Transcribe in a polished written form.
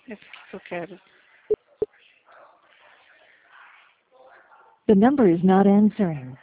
If eu quero. The number is not answering.